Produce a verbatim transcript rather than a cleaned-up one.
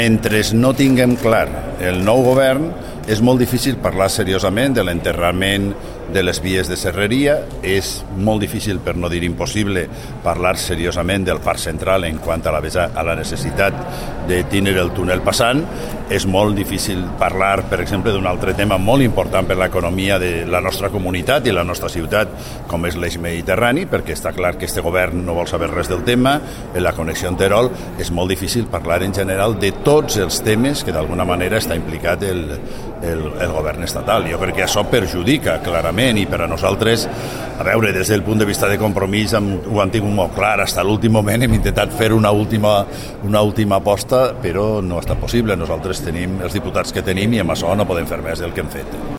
Mentre no tinguem clar el nou govern, és molt difícil parlar seriosament de l'enterrament de les vies de serreria, és molt difícil, per no dir impossible, parlar seriosament del Parc Central en quant a la, a la necessitat de tindre el túnel passant, és molt difícil parlar, per exemple, d'un altre tema molt important per l'economia de la nostra comunitat i la nostra ciutat, com és l'eix mediterrani, perquè està clar que este govern no vol saber res del tema, en la connexió amb Terol és molt difícil parlar en general de tots els temes que d'alguna manera està implicat el, el, el govern estatal. Jo crec que això perjudica clarament i per a nosaltres, a veure, des del punt de vista de compromís ho han tingut molt clar, fins a l'últim moment hem intentat fer una última, una última aposta, però no ha estat possible. Nosaltres tenim els diputats que tenim i amb això no podem fer més del que hem fet.